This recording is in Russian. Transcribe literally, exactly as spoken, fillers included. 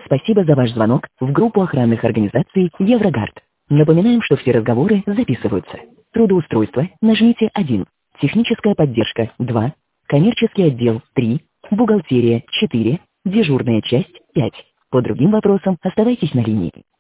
Спасибо за ваш звонок в группу охранных организаций Еврогард. Напоминаем, что все разговоры записываются. Трудоустройство нажмите один. Техническая поддержка два. Коммерческий отдел три. Бухгалтерия четыре. Дежурная часть пять. По другим вопросам оставайтесь на линии.